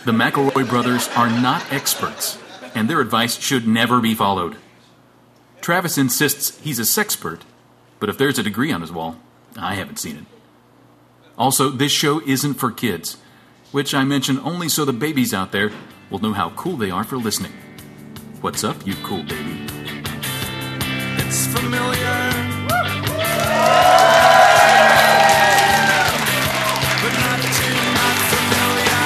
The McElroy brothers are not experts, and their advice should never be followed. Travis insists he's a sexpert, but if there's a degree on his wall, I haven't seen it. Also, this show isn't for kids, which I mention only so the babies out there will know how cool they are for listening. What's up, you cool baby? It's familiar. But not too not familiar.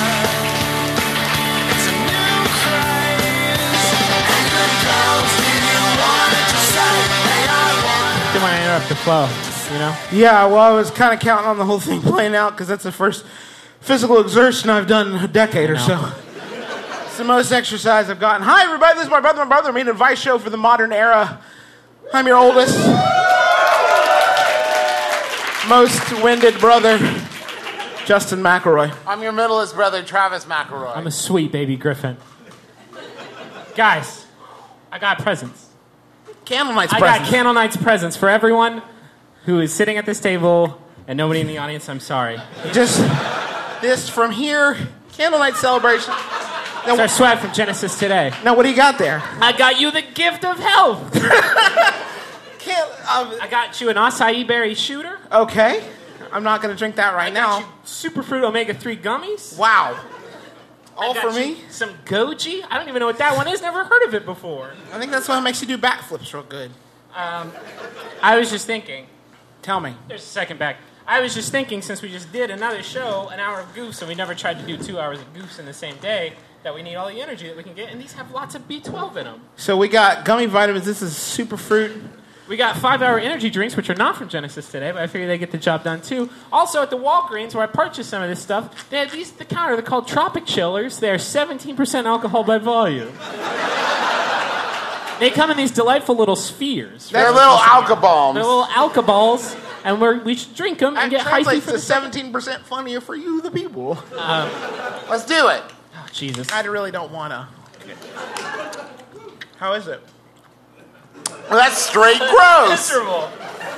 It's a new craze. And the girls didn't want to just say, hey, I want. Didn't want to interrupt the flow, you know? Yeah, well, I was kind of counting on the whole thing playing out because that's the first physical exertion I've done in a decade or so. It's the most exercise I've gotten. Hi, everybody. This is my brother. I'm an advice show for the modern era. I'm your oldest, most winded brother, Justin McElroy. I'm your middleest brother, Travis McElroy. I'm a sweet baby Griffin. Guys, I got presents. Candle Night's I presents. got Candle Night's presents for everyone who is sitting at this table and nobody in the audience. I'm sorry. Just this from here, Candle Night celebration. Now, It's our swag from Genesis today. now, what do you got there? I got you the gift of health. I got you an acai berry shooter. Okay. I'm not going to drink that right Got now. you Superfruit omega-3 gummies. Wow. All I got for you me? some goji. I don't even know what that one is. Never heard of it before. I think that's what makes you do backflips real good. I was just thinking. Tell me. There's a second back. I was just thinking, since we just did another show, an hour of Goose, and we never tried to do 2 hours of Goose in the same day, that we need all the energy that we can get, and these have lots of B12 in them. So we got gummy vitamins. This is Superfruit. We got 5-hour energy drinks, which are not from Genesis today, but I figure they get the job done too. Also, at the Walgreens, where I purchased some of this stuff, they have these at the counter. They're called Tropic Chillers. They're 17% alcohol by volume. They come in these delightful little spheres. They're little alka-bombs. They're little alka-balls, and we should drink them and That get hypey translates for to the second. 17% funnier for you, the people. Let's do it. Oh, Jesus. I really don't want to. How is it? Well, that's straight gross. Miserable.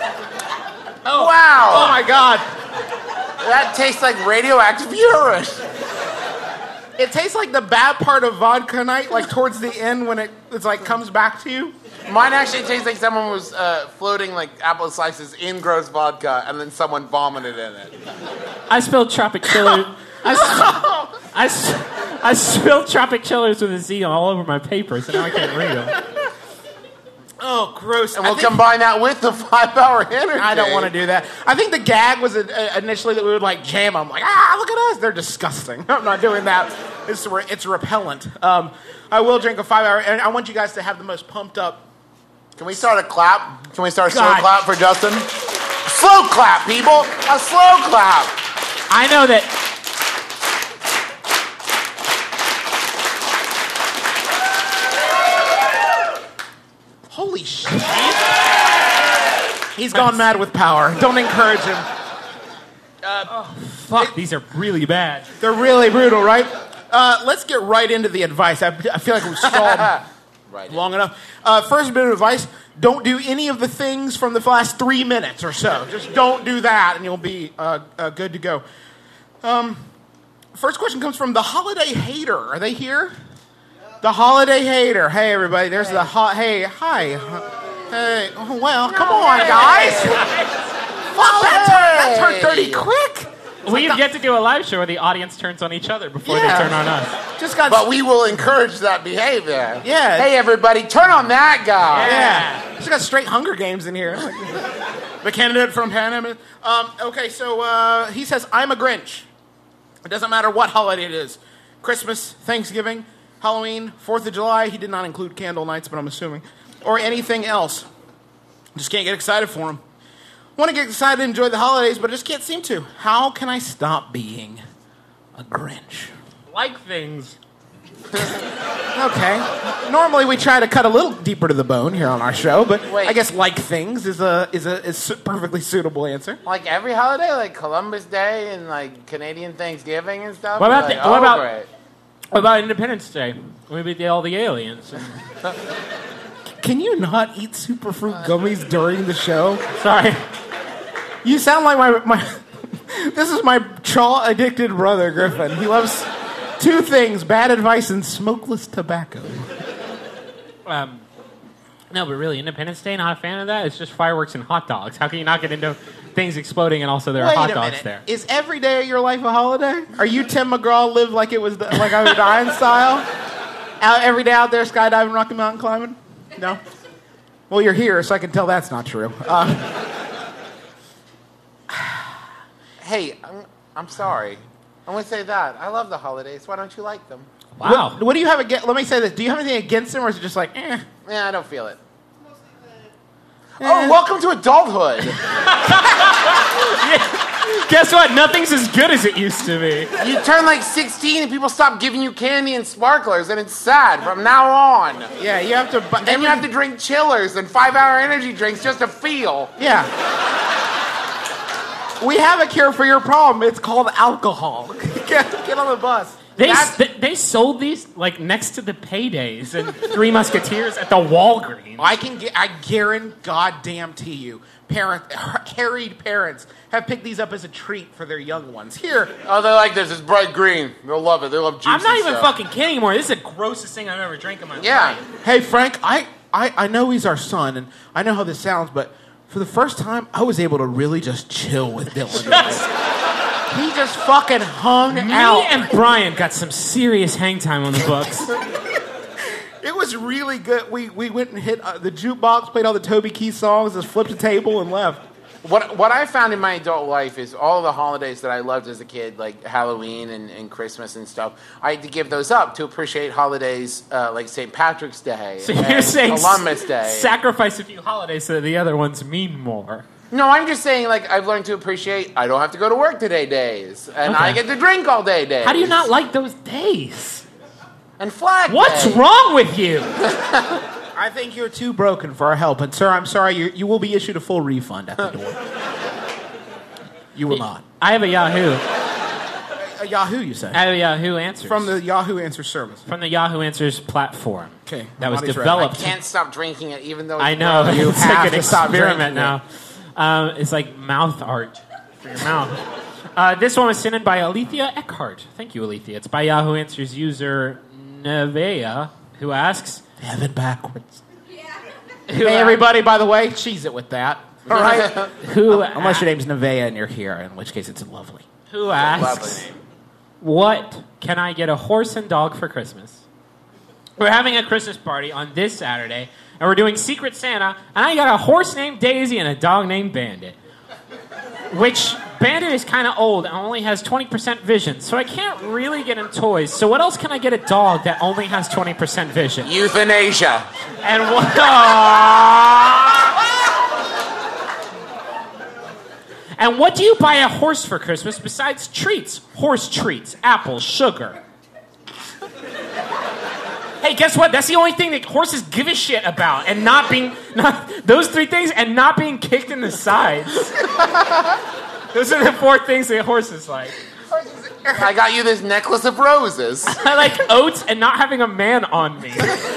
Wow. Oh, my God. That tastes like radioactive urine. It tastes like the bad part of vodka night, like towards the end when it's like comes back to you. Mine actually tastes like someone was floating like apple slices in gross vodka and then someone vomited in it. I spilled Tropic Chiller. I spilled Tropic Chillers with a Z all over my papers, and now I can't read them. Oh, gross. And we'll combine that with the 5-hour energy. I don't want to do that. I think the gag was initially that we would like jam them. Like, look at us. They're disgusting. I'm not doing that. It's repellent. I will drink a 5-hour, and I want you guys to have the most pumped up. Can we start a clap? Can we start a slow God. clap for Justin? Slow clap, people. A slow clap. I know that. Holy shit. He's gone mad with power. Don't encourage him. Fuck, these are really bad. They're really brutal, right? Let's get right into the advice. I feel like we've stalled long enough. First bit of advice, don't do any of the things from the last 3 minutes or so. Just don't do that, and you'll be good to go. First question comes from the Holiday Hater. Are they here? The Holiday Hater. Hey, everybody. There's the hey, hi. Hey, oh, well, come on, guys. Fuck, that turned dirty quick. We get to do a live show where the audience turns on each other before they turn on us. Just got. But we will encourage that behavior. Yeah. Hey, everybody, turn on that guy. Yeah. Just got straight Hunger Games in here. The candidate from Panama. Okay, so he says, I'm a Grinch. It doesn't matter what holiday it is. Christmas, Thanksgiving, Halloween, 4th of July. He did not include candle nights, but I'm assuming. Or anything else. Just can't get excited for him. Want to get excited and enjoy the holidays, but I just can't seem to. How can I stop being a Grinch? Like things. Okay. Normally we try to cut a little deeper to the bone here on our show, but Wait. I guess like things is a perfectly suitable answer. Like every holiday, like Columbus Day and like Canadian Thanksgiving and stuff. What about Like, what great. about Independence Day? Maybe all the aliens. Can you not eat superfruit gummies during the show? Sorry. You sound like my this is my chaw addicted brother Griffin. He loves Two things, bad advice and smokeless tobacco. No, but really, Independence Day, not a fan of that. It's just fireworks and hot dogs. How can you not get into things exploding and also there are Wait hot a dogs minute. there? Is every day of your life a holiday? Are you Tim McGraw, live like it was like I was dying style? Every day out there skydiving, Rocky Mountain climbing? No? Well, you're here, so I can tell that's not true. Hey, I'm sorry. I want to say that. I love the holidays. Why don't you like them? Wow. What do you have against? Let me say this. Do you have anything against them, or is it just like, eh? Yeah, I don't feel it. Oh, welcome to adulthood. Guess what? Nothing's as good as it used to be. You turn like 16 and people stop giving you candy and sparklers, and it's sad from now on. Yeah, you have to. Then you have to drink chillers and 5-hour energy drinks just to feel. Yeah. We have a cure for your problem. It's called alcohol. Get on the bus. They sold these like next to the Paydays and Three Musketeers at the Walgreens. I guarantee you, harried parents have picked these up as a treat for their young ones. Here. Oh, they like this. It's bright green. They'll love it. They love juice. I'm not even stuff. fucking kidding anymore. This is the grossest thing I've ever drank in my Yeah. life. Hey, Frank, I know he's our son, and I know how this sounds, but for the first time, I was able to really just chill with Dylan. He just fucking hung Me out. and Brian got some serious hang time on the books. It was really good. We went and hit the jukebox, played all the Toby Keith songs, just flipped the table and left. What I found in my adult life is all the holidays that I loved as a kid, like Halloween and Christmas and stuff, I had to give those up to appreciate holidays like St. Patrick's Day So and you're saying Columbus Day. sacrifice a few holidays so that the other ones mean more. No, I'm just saying, like, I've learned to appreciate I don't have to go to work today days, and Okay. I get to drink all day days. How do you not like those days? And Flag What's Day. wrong with you? I think you're too broken for our help, and sir, I'm sorry, you will be issued a full refund at the door. You will not. I have a Yahoo. A Yahoo, you say? I have a Yahoo Answers. From the Yahoo Answer Service. From the Yahoo Answers platform. Okay, That was Monty's right. developed. Can't stop drinking it, even though it's I know. You It's have like an to stop experiment drinking now. It's like mouth art for your mouth. This one was sent in by Alethea Eckhart. Thank you, Alethea. It's by Yahoo Answers user Nevea, who asks... Heaven backwards. Who Hey, everybody, by the way, cheese it with that. All right? Who, Unless your name's Nevea and you're here, in which case it's lovely. who asks... Lovely name. What can I get a horse and dog for Christmas? We're having a Christmas party on this Saturday, and we're doing Secret Santa, and I got a horse named Daisy and a dog named Bandit. Which, Bandit is kind of old and only has 20% vision, so I can't really get him toys. So what else can I get a dog that only has 20% vision? Euthanasia. And what... And what do you buy a horse for Christmas besides treats? Horse treats, apples, sugar. Hey, guess what? That's the only thing that horses give a shit about, and those three things, and not being kicked in the sides. Those are the four things that horses like. I got you this necklace of roses. I like oats and not having a man on me.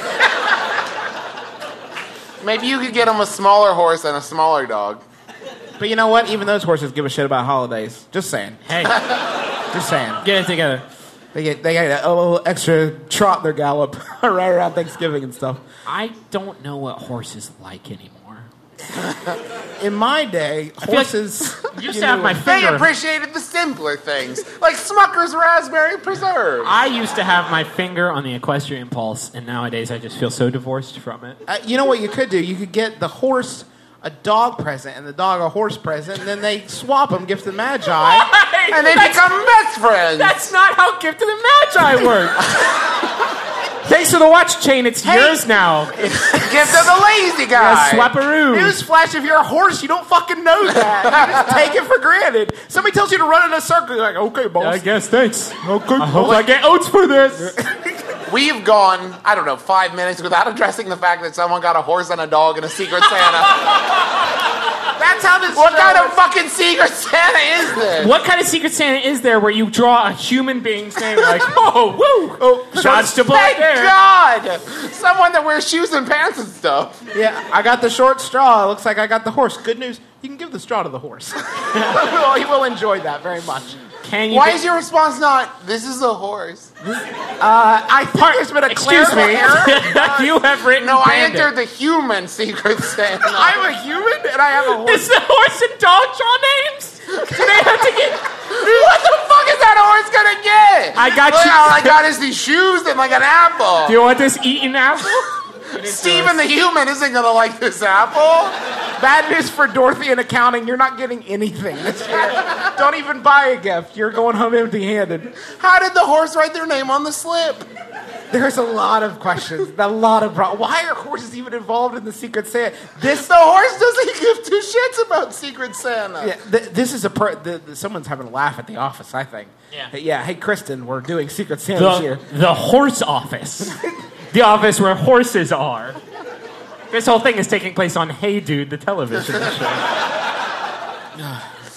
Maybe you could get him a smaller horse and a smaller dog. But you know what? Even those horses give a shit about holidays. Just saying. Hey, Just saying. get it together. They get a little extra trot in their gallop right around Thanksgiving and stuff. I don't know what horses like anymore. In my day, horses... You used to have my They finger. appreciated the simpler things, like Smucker's Raspberry Preserve. I used to have my finger on the equestrian pulse, and nowadays I just feel so divorced from it. You know what you could do? You could get the horse a dog present and the dog a horse present, and then they swap them, gift the Magi. And they become best friends. That's not how Gift of the Magi works. Thanks for the watch chain. It's yours now. Gift of the lazy guy. Swapperoo. Newsflash, if you're a horse, you don't fucking know that. You just take it for granted. Somebody tells you to run in a circle, you're like, okay, boss. I guess, thanks. Okay, I hope I get oats for this. We've gone, 5 minutes without addressing the fact that someone got a horse and a dog and a Secret Santa. That's how this What show kind of is. fucking Secret Santa is this? What kind of Secret Santa is there where you draw a human being's name like, oh, woo, Oh, shots to black Thank there. God! Someone that wears shoes and pants and stuff. Yeah, I got the short straw. It looks like I got the horse. Good news, you can give the straw to the horse. He will enjoy that very much. Can you? Why is your response not, this is a horse? I think there's been a Excuse clerical me. error. You have written. No, I bandit. entered the human Secret Santa. I'm a human and I have a horse. Is the horse and dog draw names? Do they have to get? What the fuck is that horse gonna get? I got Look, you. All I got is these shoes and like an apple. Do you want this eaten apple? Steven the human isn't gonna like this apple. Bad news for Dorothy in accounting. You're not getting anything this year. Don't even buy a gift. You're going home empty-handed. How did the horse write their name on the slip? There's a lot of questions. Why are horses even involved in the Secret Santa? The horse doesn't give two shits about Secret Santa. Yeah, this is someone's having a laugh at the office, I think. Yeah. Hey, Kristen, we're doing Secret Santa this year. The horse office. The office where horses are. This whole thing is taking place on Hey Dude, the television show.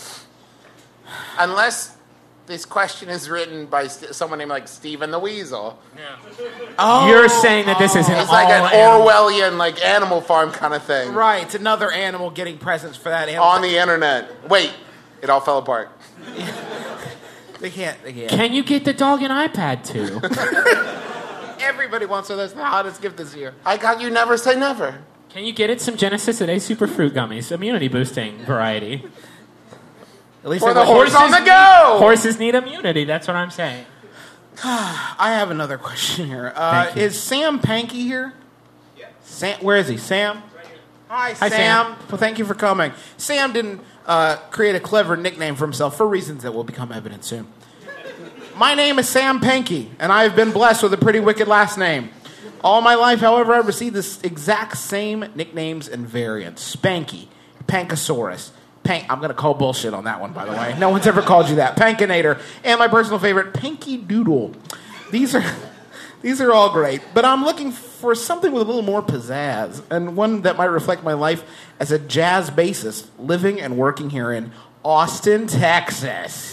Unless this question is written by someone named like Steven the Weasel. You're saying that this is an It's like an all-animal- Orwellian, like Animal Farm kind of thing. Right, it's another animal getting presents for that animal. On the internet. Wait, it all fell apart. They can't. Can you get the dog an iPad too? Everybody wants those. The hottest gift this year. I got you never say never. Can you get it some Genesis Today Super Fruit Gummies, immunity boosting variety? At least For they the let- horse on the go! Horses need immunity. That's what I'm saying. I have another question here. Thank you. Is Sam Pankey here? Yeah. Sam, where is he? Sam? Hi, Hi, Sam. Sam. Well, thank you for coming. Sam didn't create a clever nickname for himself for reasons that will become evident soon. My name is Sam Pankey, and I have been blessed with a pretty wicked last name. All my life, however, I've received the exact same nicknames and variants. Spanky, Pankosaurus, I'm going to call bullshit on that one, by the way. No one's ever called you that. Pankinator, and my personal favorite, Panky Doodle. These are all great, but I'm looking for something with a little more pizzazz, and one that might reflect my life as a jazz bassist living and working here in Austin, Texas.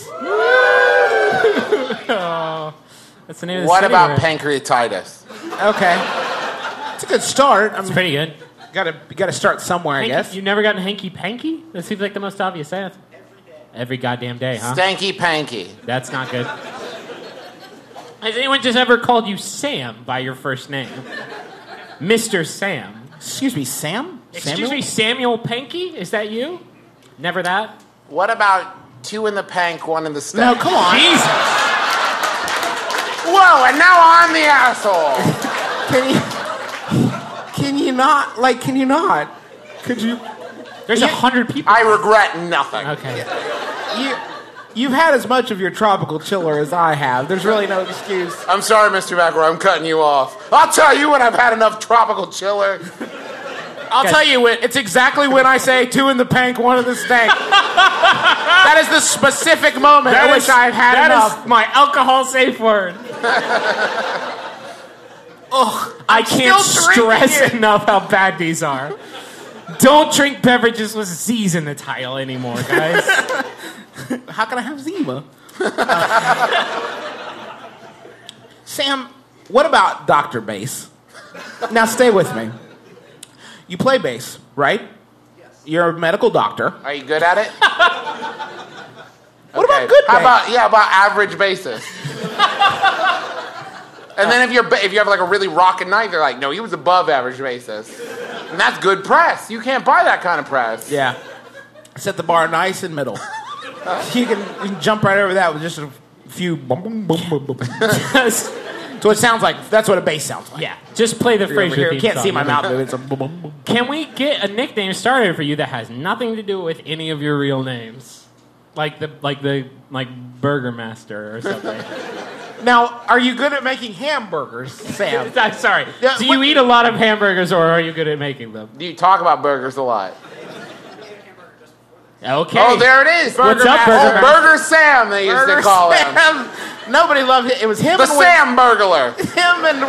That's the name of the What city, about right? pancreatitis? Okay. It's a good start. It's pretty good. You gotta start somewhere, I guess. You've never gotten hanky panky? That seems like the most obvious answer. Every goddamn day, huh? Stanky panky. That's not good. Has anyone just ever called you Sam by your first name? Mr. Sam. Excuse me, Sam? Excuse me, Samuel Panky? Is that you? Never that? What about 2 in the pank, 1 in the No, stank? come on. Jesus! Whoa, and now I'm the asshole. Can you not? Like, can you not? Could you? There's 100 people. I regret nothing. Okay. You've had as much of your tropical chiller as I have. There's really no excuse. I'm sorry, Mr. McElroy, I'm cutting you off. I'll tell you when I've had enough tropical chiller. I'll tell you when. It's exactly when I say 2 in the pank, 1 in the stank. That is the specific moment at which I've had enough. That is my alcohol safe word. I can't still drinking stress it. enough how bad these are. Don't drink beverages with Z's in the title anymore, guys. How can I have Zima? Sam, what about Dr. Bass? Now stay with me. You play bass, right? Yes. You're a medical doctor. Are you good at it? What about good How bass? about average basis? And then if you have like a really rockin' night, they're like, no, he was above average basis. And that's good press. You can't buy that kind of press. Yeah. Set the bar nice and middle. You can jump right over that with just a few boom, boom, boom, boom, boom. So it sounds like, that's what a bass sounds like. Yeah, just play the You're over Frasier here. theme Can't song. see my mouth moving. It's a boom, boom, boom. Can we get a nickname started for you that has nothing to do with any of your real names? Like Burger Master or something. Now, are you good at making hamburgers, Sam? I'm sorry. Yeah, Do you eat a lot of hamburgers or are you good at making them? You talk about burgers a lot. Okay. Oh, there it is. What's up, Oh, Burger Master? Burger Sam, they used to call him. Sam. Nobody loved it. It was him The and Sam Burglar. him and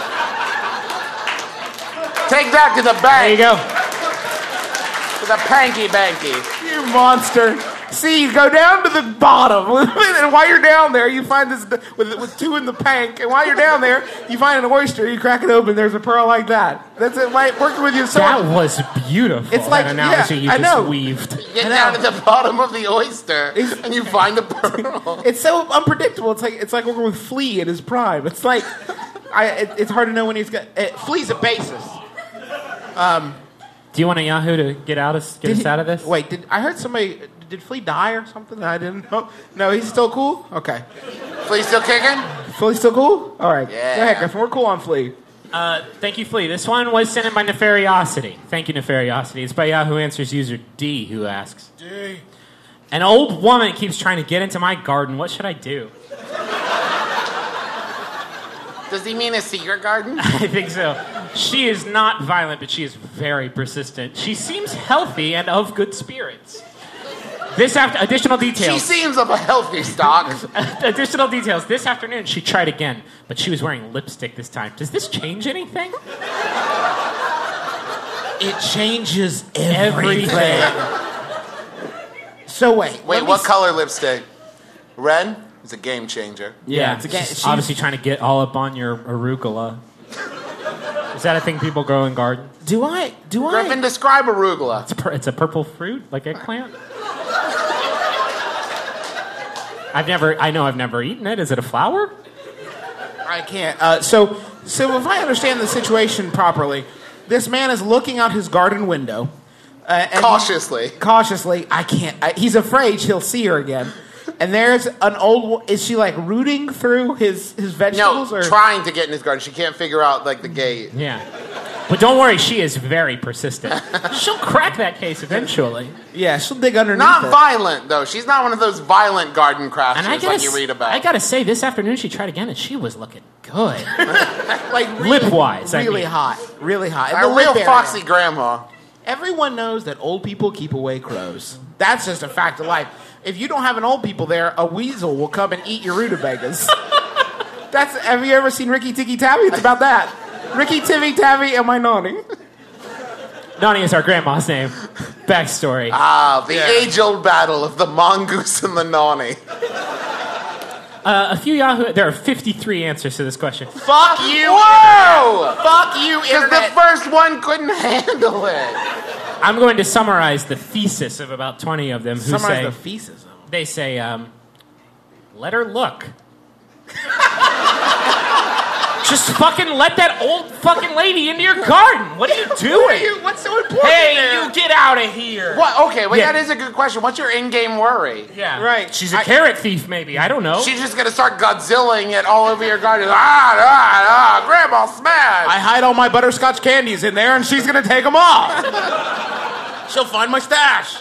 Take that to the There you bank. go. To the panky banky. you monster. See, you go down to the bottom, and while you're down there, you find this with two in the pank. And while you're down there, you find an oyster. You crack it open. There's a pearl like that. That's it. Working with you so. That was beautiful. It's like- that analogy yeah, you I just know. weaved. You get down to the bottom of the oyster and you find a pearl. It's so unpredictable. It's like working with Flea at his prime. It's like it's hard to know when he's got. Flea's a basis. Do you want a Yahoo to get us out of this? Wait, I heard somebody? Did Flea die or something that I didn't know? No, he's still cool. Okay, Flea still kicking? Flea's still cool. All right, Yeah. Go ahead, Griffin. We're cool on Flea. Thank you, Flea. This one was sent in by Nefariosity. Thank you, Nefariosity. It's by Yahoo Answers user D, who asks, an old woman keeps trying to get into my garden. What should I do? Does he mean a secret garden? I think so. She is not violent, but she is very persistent. She seems healthy and of good spirits. Additional She details. seems of a healthy stock. Additional details. This afternoon, she tried again, but she was wearing lipstick this time. Does this change anything? It changes Everything. So wait, Wait, what color lipstick? Red? It's a game changer. Yeah, it's she's obviously trying to get all up on your arugula. Is that a thing people grow in gardens? Do I? Griffin, describe arugula. It's a purple fruit, like eggplant. I've never eaten it. Is it a flower? I can't. So if I understand the situation properly, this man is looking out his garden window. And Cautiously. Cautiously. I can't. He's afraid he'll see her again. And there's an old. Is she like rooting through his vegetables? No, or? trying to get in his garden. She can't figure out like the gate. Yeah. But don't worry, she is very persistent. She'll crack that case eventually. Yeah, she'll dig underneath Not it. violent though. She's not one of those violent garden crafters And I like you read about. I gotta say, this afternoon she tried again, and she was looking good. Like really, Lip-wise, I really mean. hot, really hot. A The real lip area. foxy grandma. Everyone knows that old people keep away crows. That's just a fact of life. If you don't have an old people there, a weasel will come and eat your rutabagas. Have you ever seen Ricky Tikki Tavi? It's about that. Ricky Tikki Tavi and my Nani. Nani is our grandma's name. Backstory. Ah, the age-old battle of the mongoose and the nani. A few Yahoo. There are 53 answers to this question. Fuck you. Whoa! Fuck you, Because the internet. first one couldn't handle it. I'm going to summarize the thesis of about 20 of them who Summarize say the feces. they say, let her look. Just fucking let that old fucking lady into your garden. What are you doing? What's so important Hey, there? you get out of here. What? Okay, well, Yeah. that is a good question. What's your in-game worry? Yeah. Right. She's a carrot thief, maybe. I don't know. She's just gonna start Godzillaing it all over your garden. Grandma smash! I hide all my butterscotch candies in there, and she's gonna take them off. She'll find my stash.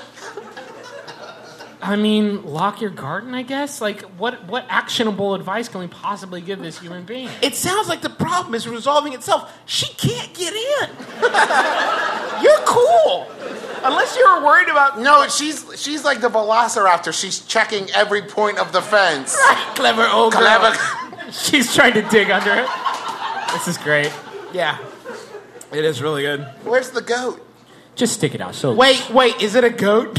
I mean, lock your garden, I guess? Like, what actionable advice can we possibly give this human being? It sounds like the problem is resolving itself. She can't get in. You're cool. Unless you're worried about... No, she's like the Velociraptor. She's checking every point of the fence. Clever old Clever. She's trying to dig under it. This is great. Yeah. It is really good. Where's the goat? Just stick it out. So Wait, is it a goat?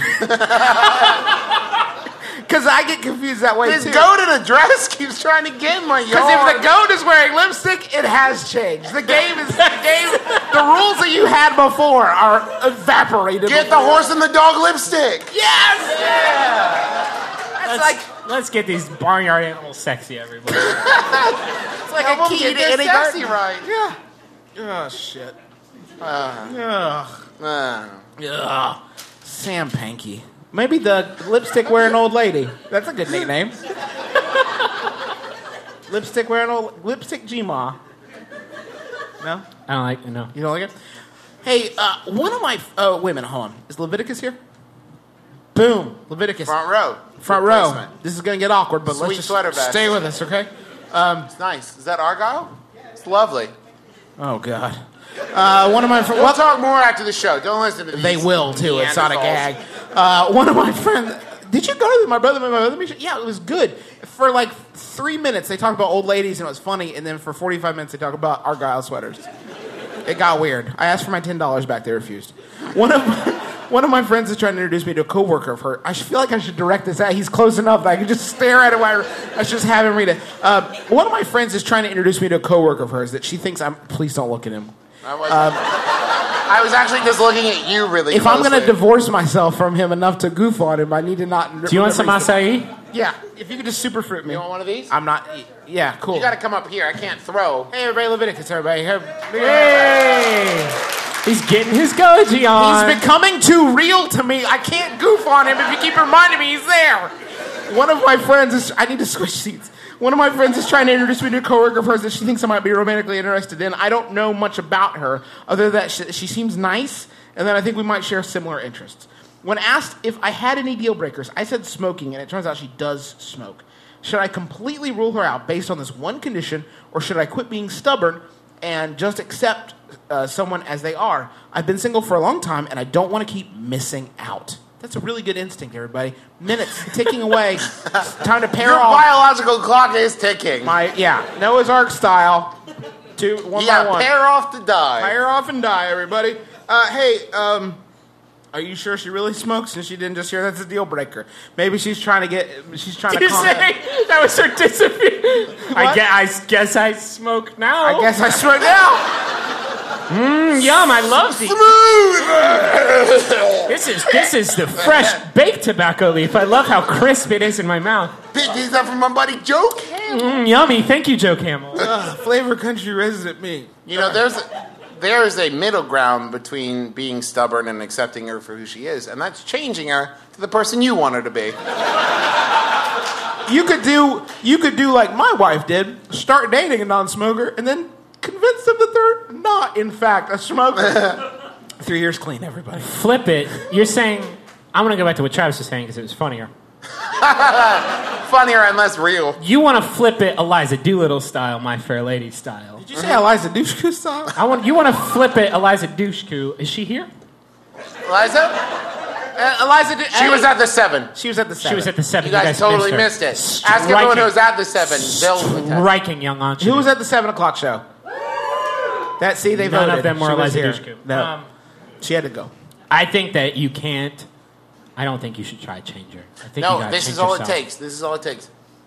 Because I get confused that way, This too. goat in a dress keeps trying to get in my yard. Because if the goat is wearing lipstick, it has changed. The game. The rules that you had before are evaporated. Get the horse and the dog lipstick. Yes! Yeah! That's let's get these barnyard animals sexy, everybody. it's like Help a 'em key get to their any sexy garden. right. Yeah. Oh, shit. Ugh. Sam Pankey. Maybe the lipstick-wearing old lady. That's a good nickname. Lipstick G-Ma. No? I don't like, no. You don't like it? Hey, one of my... wait a minute, hold on. Is Leviticus here? Boom. Leviticus. Front row. Front Good row. placement. This is going to get awkward, but Sweet let's just sweater vest. stay with us, okay? It's nice. Is that Argyle? It's lovely. Oh, God. One of my friends... We'll talk more after the show. Don't listen to these. They will, too. It's not a Neanderthals. gag. One of my friends... Did you go to my brother mission? Yeah, it was good. For like 3 minutes, they talked about old ladies, and it was funny. And then for 45 minutes, they talked about Argyle sweaters. It got weird. I asked for my $10 back. They refused. One of One of my friends is trying to introduce me to a coworker of her. I feel like I should direct this out. He's close enough that I can just stare at him while I should just have him read it. One of my friends is trying to introduce me to a coworker of hers that she thinks I'm... Please don't look at him. I was actually just looking at you really If I'm closely. going to divorce myself from him enough to goof on him, I need to not... Do you want some acai? Yeah, if you could just super fruit me. You want one of these? I'm not... Yeah, cool. You got to come up here. I can't throw. Hey, everybody, Leviticus, everybody. Hey! He's getting his goji on. He's becoming too real to me. I can't goof on him if you keep reminding me he's there. One of my friends is... I need to switch seats. One of my friends is trying to introduce me to a coworker of hers that she thinks I might be romantically interested in. I don't know much about her, other than that she seems nice, and then I think we might share similar interests. When asked if I had any deal breakers, I said smoking, and it turns out she does smoke. Should I completely rule her out based on this one condition, or should I quit being stubborn and just accept someone as they are? I've been single for a long time, and I don't want to keep missing out. That's a really good instinct, everybody. Minutes ticking away. It's time to pair Your off. biological clock is ticking. Noah's Ark style. One by one. Pair off to die. Pair off and die, everybody. Are you sure she really smokes? And she didn't just hear that's a deal breaker. Maybe she's trying to Did calm you down. say that was her disappear? I guess I smoke now. I guess I smoke now. Yum, I love these. This is the fresh baked tobacco leaf. I love how crisp it is in my mouth. Pick these up from my buddy Joe Camel. Yummy. Thank you, Joe Camel. Flavor country resident me. You know, there's a middle ground between being stubborn and accepting her for who she is, and that's changing her to the person you want her to be. You could do like my wife did, start dating a non-smoker, and then convince them that they're not, in fact, a smoker. 3 years clean, everybody. Flip it. You're saying... I'm going to go back to what Travis was saying because it was funnier. Funnier and less real. You want to flip it Eliza Doolittle style, My Fair Lady style. Did you say Eliza Dushku style? You want to flip it Eliza Dushku. Is she here? Eliza? She was at the 7. She was at the 7. She was at the 7. You guys totally missed it. Ask everyone who was at the 7. They'll attest. Striking young entrepreneur. Who was at the 7 o'clock show? They voted. None of them were She was Eliza here. Dushku. No. She had to go. I think that you can't... I don't think you should try to change her. I think you No, gotta this change is all yourself. it takes. This is all it takes.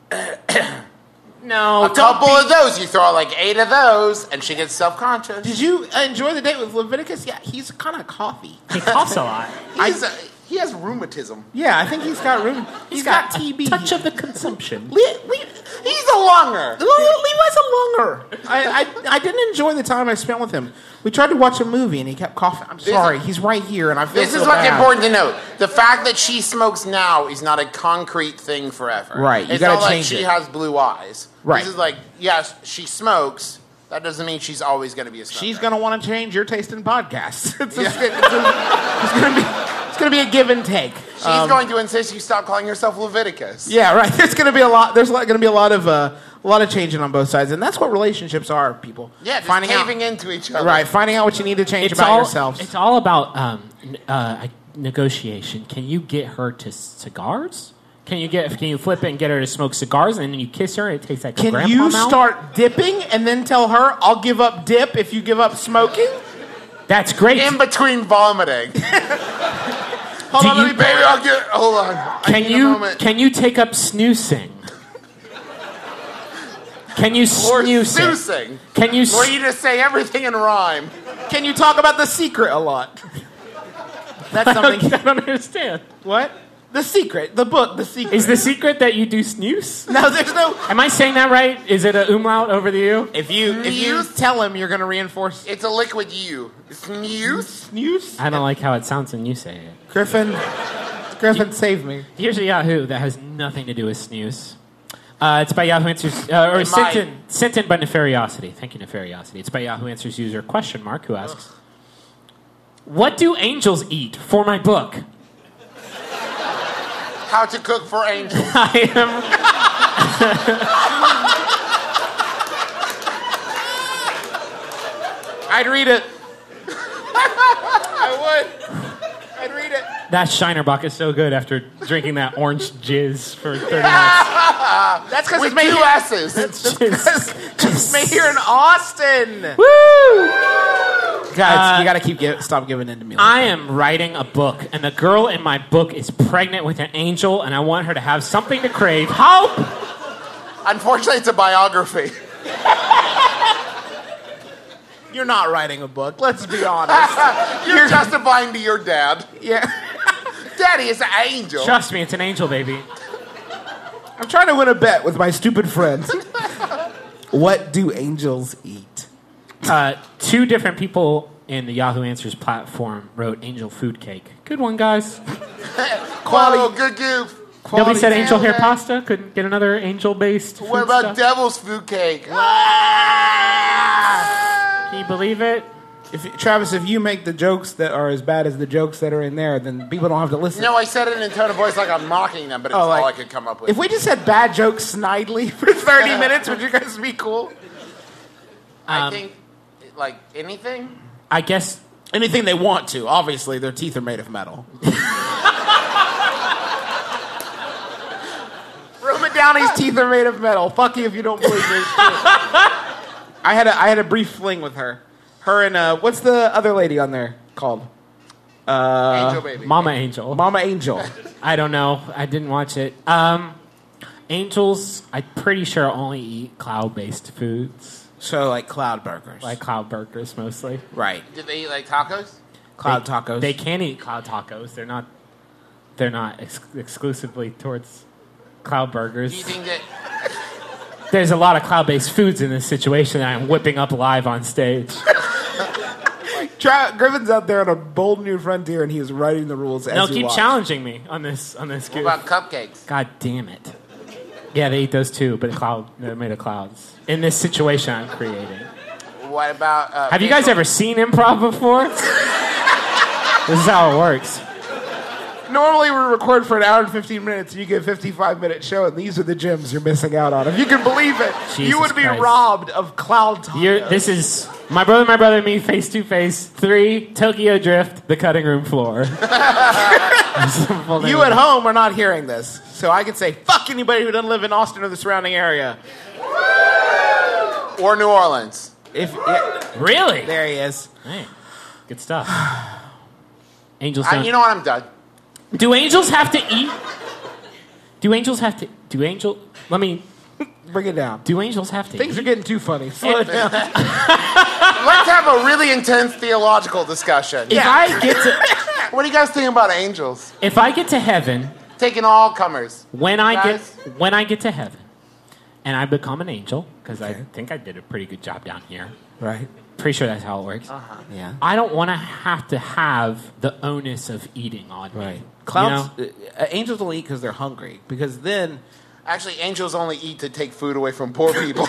No, A couple of those. You throw like 8 of those, and she gets self-conscious. Did you enjoy the date with Leviticus? Yeah, he's kind of coughy. He coughs a lot. He has rheumatism. Yeah, I think he's got room. He's got TB. Touch of the consumption. He's a longer. Levi's a longer. I didn't enjoy the time I spent with him. We tried to watch a movie and he kept coughing. I'm sorry, he's right here and I feel This so is what's bad. important to note. The fact that she smokes now is not a concrete thing forever. Right, you It's gotta not change like she it. has blue eyes. Right. This is like, yes, she smokes. That doesn't mean she's always going to be a smoker. She's going to want to change your taste in podcasts. It's going to be a give and take. She's going to insist you stop calling yourself Leviticus. Yeah, right. There's going to be a lot. There's going to be a lot of changing on both sides, and that's what relationships are, people. Yeah, just finding caving out, into each other. right? Finding out what you need to change about yourselves. It's all about negotiation. Can you get her to cigars? Can you flip it and get her to smoke cigars, and then you kiss her and it tastes like a Can grandpa you mouth? start dipping and then tell her, I'll give up dip if you give up smoking? That's great. In between vomiting. Hold on, baby, hold on. I need a moment. Can you take up snoozing? Can you Or snooze it? snoozing. Can you Where you just say everything in rhyme. Can you talk about The Secret a lot? That's I something. don't understand. What? The Secret. The book, The Secret. Is the secret that you do snooze? No, there's no... Am I saying that right? Is it a umlaut over the U? If you tell him, you're going to reinforce... It's a liquid U. Snooze? Snooze? I don't like how it sounds when you say it. Griffin, save me. Here's a Yahoo that has nothing to do with snooze. It's by Yahoo Answers, or It sent in by Nefariosity. Thank you, Nefariosity. It's by Yahoo Answers user !, who asks, what do angels eat for my book? How to cook for angels. I am... I'd read it. I would. I'd read it. That Shinerbach is so good after drinking that orange jizz for 30 minutes. That's because With it's made two here. S's. It's made here in Austin. Woo! Guys, you got to stop giving in to me. I am writing a book, and the girl in my book is pregnant with an angel, and I want her to have something to crave. Help! Unfortunately, it's a biography. You're not writing a book. Let's be honest. You're justifying to your dad. Yeah. Daddy, it's an angel. Trust me, it's an angel, baby. I'm trying to win a bet with my stupid friends. What do angels eat? 2 different people in the Yahoo Answers platform wrote angel food cake. Good one, guys. Whoa, good goof. Nobody said angel hair man. pasta. Couldn't get another angel-based food What about stuff. devil's food cake? Can you believe it? Travis, if you make the jokes that are as bad as the jokes that are in there, then people don't have to listen. No, I said it in a tone of voice like I'm mocking them, but it's all I could come up with. If we just had bad jokes snidely for 30 minutes, would you guys be cool? I think, like, anything? I guess Anything they want to. Obviously, their teeth are made of metal. Roma Downey's teeth are made of metal. Fuck you if you don't believe this. I had a brief fling with her. Her and what's the other lady on there called? Angel baby. Mama Angel. Mama Angel. I don't know. I didn't watch it. Angels, I'm pretty sure only eat cloud-based foods. So like cloud burgers. Like cloud burgers, mostly. right. Did they eat, like, tacos? Cloud tacos. They can eat cloud tacos. They're not exclusively towards cloud burgers. Do you think that... There's a lot of cloud-based foods in this situation that I'm whipping up live on stage. Griffin's out there on a bold new frontier, and he is writing the rules as No, you keep watch. challenging me on this. What Goof. about cupcakes? God damn it! Yeah, they eat those too, but they're made of clouds. In this situation I'm creating. What about... Have you guys ever seen improv before? This is how it works. Normally we record for an hour and 15 minutes, and you get a 55-minute show, and these are the gems you're missing out on. If you can believe it, you Jesus would be Christ. robbed of cloud tacos. This is my brother, and me, face to face. 3, Tokyo Drift, the cutting room floor. You at home are not hearing this, so I can say, fuck anybody who doesn't live in Austin or the surrounding area. Or New Orleans. Really? There he is. Man, good stuff. Angels don't. You know what? I'm done. Do angels have to eat? Let me. Bring it down. Do angels have to Things eat? are getting too funny. Slow it down. Let's have a really intense theological discussion. If I get to, What do you guys think about angels? if I get to heaven, Taking all comers. when I Guys? get to heaven, and I become an angel, because I think I did a pretty good job down here. Right. Pretty sure that's how it works. Yeah. I don't want to have the onus of eating on me. Right. You Clouds, know? angels will eat because they're hungry. Because then, Actually, angels only eat to take food away from poor people.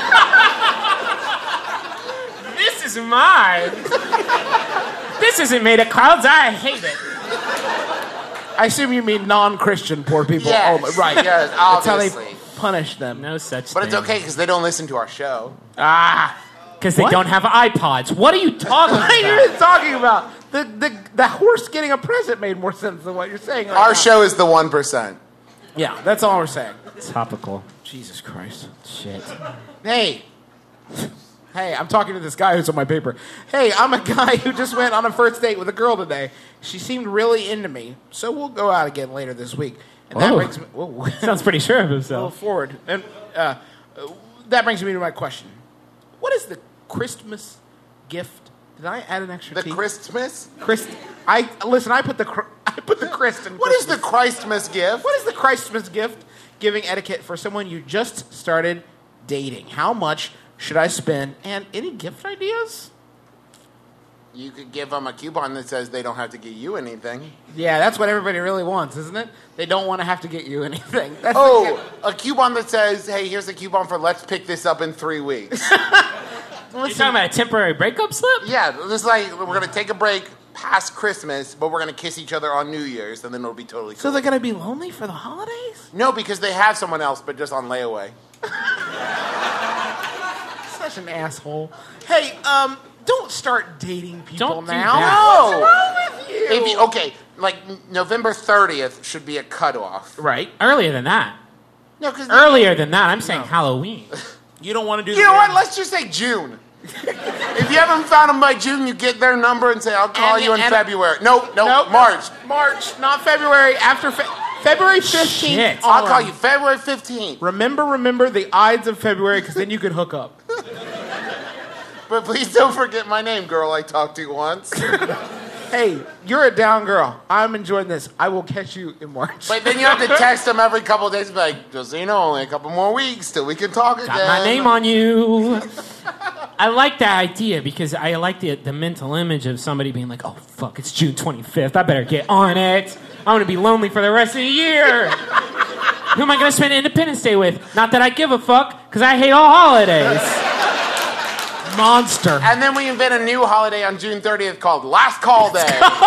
This is mine. This isn't made of clouds. I hate it. I assume you mean non-Christian poor people. Yes. Oh, right. Yes, That's how they obviously. punish them. No such But thing. it's okay because they don't listen to our show. Because they What? don't have iPods. What are you talking What are you about? even talking about? The horse getting a present made more sense than what you're saying. Right Our now. show is the 1%. Yeah, that's all we're saying. Topical. Jesus Christ. Shit. Hey, I'm talking to this guy who's on my paper. Hey, I'm a guy who just went on a first date with a girl today. She seemed really into me, so we'll go out again later this week. And that Whoa. brings me whoa, Sounds pretty sure of a little himself. forward. And that brings me to my question: what is the Christmas gift? Did I add an extra The T? Christmas? I put the Christ in. What is the Christmas. Christmas gift? What is the Christmas gift giving etiquette for someone you just started dating? How much should I spend? And any gift ideas? You could give them a coupon that says they don't have to get you anything. Yeah, that's what everybody really wants, isn't it? They don't want to have to get you anything. That's the Oh, gift. a coupon that says, hey, here's a coupon for let's pick this up in 3 weeks. You're talking about a temporary breakup slip? Yeah, just like we're going to take a break past Christmas, but we're going to kiss each other on New Year's, and then it'll be totally cool. So they're going to be lonely for the holidays? No, because they have someone else, but just on layaway. Such an asshole. Hey, don't start dating people Don't do now. that. No! What's wrong with you? If you, okay, like November 30th should be a cutoff. Right. Earlier than that. No, because Earlier than that, I'm saying Halloween. You don't want to do. you know what? Let's just say June. If you haven't found them by June, you get their number and say, "I'll call you in February." No, March. March, not February. After February 15th. Shit. I'll call you February 15th. Remember the Ides of February, because then you could hook up. But please don't forget my name, girl I talked to once. Hey, you're a down girl. I'm enjoying this. I will catch you in March. But then you have to text them every couple of days and be like, just so you know, only a couple more weeks till we can talk again. Got my name on you. I like that idea because I like the mental image of somebody being like, oh, fuck, it's June 25th. I better get on it. I'm going to be lonely for the rest of the year. Who am I going to spend Independence Day with? Not that I give a fuck, because I hate all holidays. Monster. And then we invent a new holiday on June 30th called Last Call Day.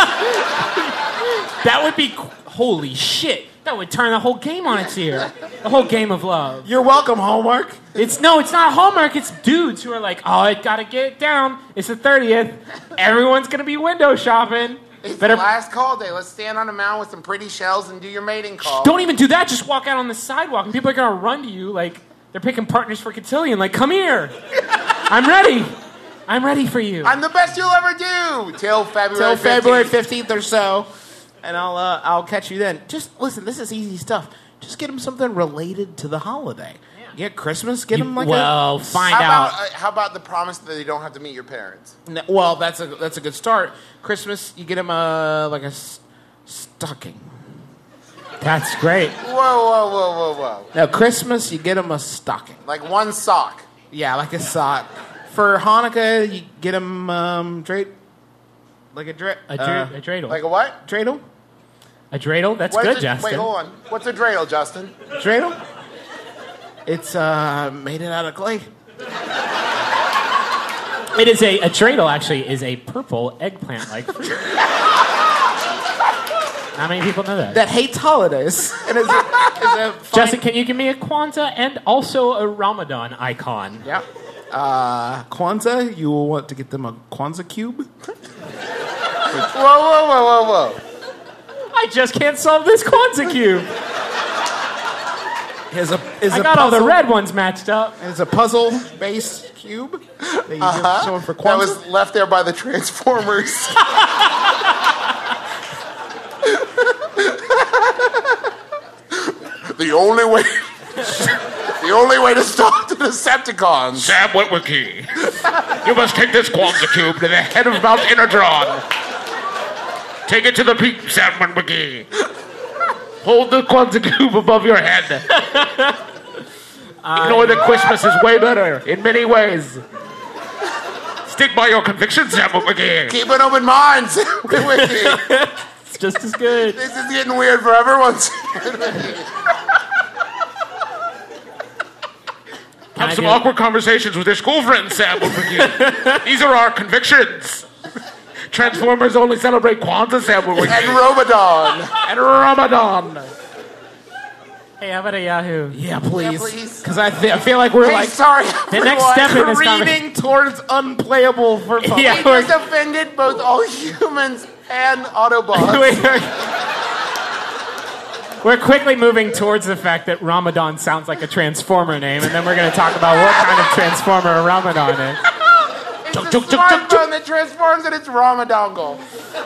That would be... Holy shit. That would turn the whole game on its ear. The whole game of love. You're welcome, Hallmark. It's not Hallmark. It's dudes who are like, oh, I gotta get it down. It's the 30th. Everyone's gonna be window shopping. It's Better Last Call Day. Let's stand on a mountain with some pretty shells and do your mating call. don't even do that. Just walk out on the sidewalk, and people are gonna run to you like they're picking partners for cotillion. Like, come here. I'm ready. I'm ready for you. I'm the best you'll ever do. Till February 15th. February 15th or so, and I'll catch you then. Just listen, this is easy stuff. Just get them something related to the holiday. Get Christmas. Get them like find How out. about, how about the promise that they don't have to meet your parents? Well, that's a good start. Christmas, you get them like a stocking. That's great. Whoa. Now, Christmas, you get them a stocking. Like one sock. Yeah, like a sock. For Hanukkah, you get them like a dreidel. Like a what? dreidel. A dreidel? That's What's good, a- Justin. Wait, hold on. What's a dreidel, Justin? Dreidel. It's made it out of clay. It is a dreidel. Actually, is a purple eggplant-like fruit. Not many people know that. That hates holidays. And is a fine... Justin, can you give me a Kwanzaa and also a Ramadan icon? Yeah. Kwanzaa, you will want to get them a Kwanzaa cube. Whoa. I just can't solve this Kwanzaa cube. I got all the red ones matched up. It's a puzzle-based cube that you give someone for Kwanzaa. That was left there by the Transformers. The only way to stop the Decepticons. Sam Witwicky, you must take this Kwanzaa cube to the head of Mount Inadron. Take it to the peak, Sam Witwicky. Hold the Kwanzaa cube above your head. Ignore that Christmas is way better in many ways. Stick by your convictions, Sam Witwicky. Keep an open mind, Sam Witwicky. It's just as good. This is getting weird for everyone. Have some awkward conversations with your school friends, Sam Witwicky. These are our convictions. Transformers only celebrate Kwanzaa, Sam Witwicky. And Ramadan. And Ramadan. Hey, how about a Yahoo? Yeah, please. Yeah, please. Because I feel like we're Hey, like sorry, The next everyone. step in this conversation. careening towards unplayable for fun. Yeah, We just offended both all humans and Autobots. We're quickly moving towards the fact that Ramadan sounds like a Transformer name, and then we're going to talk about what kind of Transformer Ramadan is. It's a smartphone that transforms and it's Ramadongle.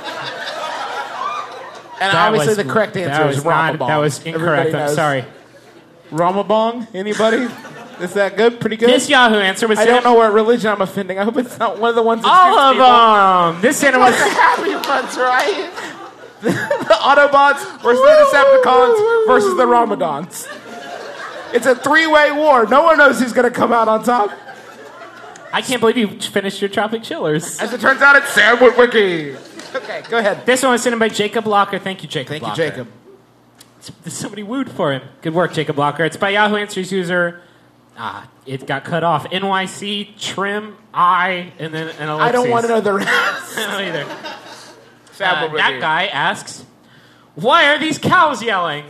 And That obviously was- the correct answer that is was not- Ramabong. That was incorrect. Everybody I'm knows. sorry. Ramabong? Anybody? Is that good? Pretty good? This Yahoo answer was I don't know what religion I'm offending. I hope it's not one of the ones that all shoots of people. them. This Santa What's was the happy ones, right? The Autobots versus the Decepticons versus the Ramadans. It's a three-way war. No one knows who's going to come out on top. I can't believe you finished your Tropic Chillers. As it turns out, it's Sam Witwicky. Okay, go ahead. This one was sent in by Jacob Locker. Thank you, Jacob Thank you, Locker. Jacob. Somebody wooed for him. Good work, Jacob Locker. It's by Yahoo Answers user. It got cut off. NYC Trim I and then an ellipses. I don't want to know the rest. I don't either. Sam Witwicky. That guy asks, "Why are these cows yelling?"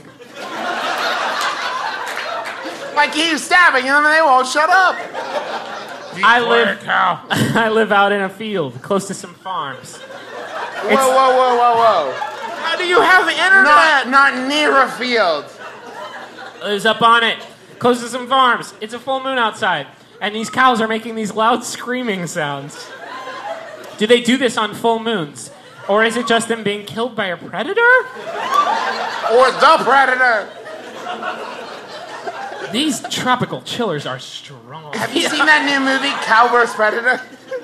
Like keep stabbing and then they won't shut up. I live out in a field close to some farms. Whoa. How do you have the internet? Not near a field. It was up on it. close to some farms. It's a full moon outside. And these cows are making these loud screaming sounds. Do they do this on full moons? Or is it just them being killed by a predator? Or the predator. These tropical chillers are strong. Have you seen that new movie, Cow vs. Predator?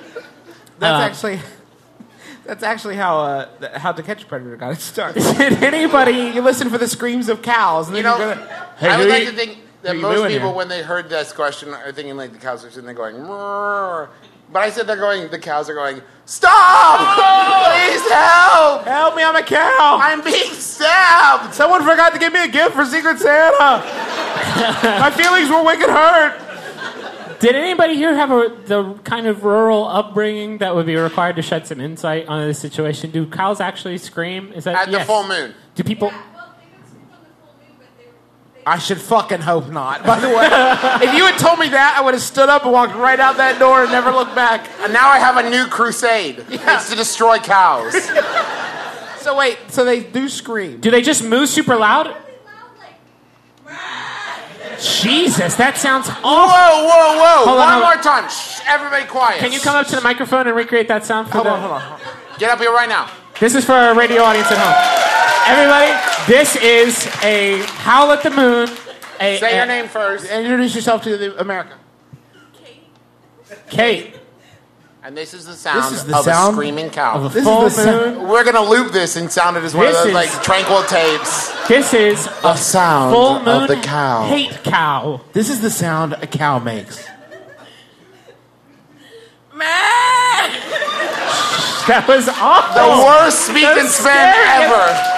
That's actually how To Catch a Predator got its start. Did anybody... You listen for the screams of cows, and then You know, you go, I would who like you- to think that who you most booing people, here? when they heard this question, are thinking like the cows are sitting there going, "Mrrr." But I said the cows are going, stop! Please help! Help me, I'm a cow! I'm being stabbed! Someone forgot to give me a gift for Secret Santa! My feelings were wicked hurt! Did anybody here have the kind of rural upbringing that would be required to shed some insight on this situation? Do cows actually scream? Is that At the yes. full moon. Do people... I should fucking hope not. By the way, if you had told me that, I would have stood up and walked right out that door and never looked back. And now I have a new crusade. It's to destroy cows. So wait, so they do scream. Do they just moo super loud? Jesus, that sounds awful. Whoa. Hold on, One hold more on. time. Shh, everybody quiet. Can you come up to the microphone and recreate that sound for Hold the... on, hold on. Get up here right now. This is for our radio audience at home. Everybody, this is a Howl at the Moon. Say your name first. Introduce yourself to America. Kate. And this is the sound This is the of sound a screaming cow. Of a This full is the moon. We're going to loop this and sound it as one of This those is- like tranquil tapes. This is The sound full moon of the cow. hate cow. This is the sound a cow makes. That was awful. The worst speak and That's span scary. ever.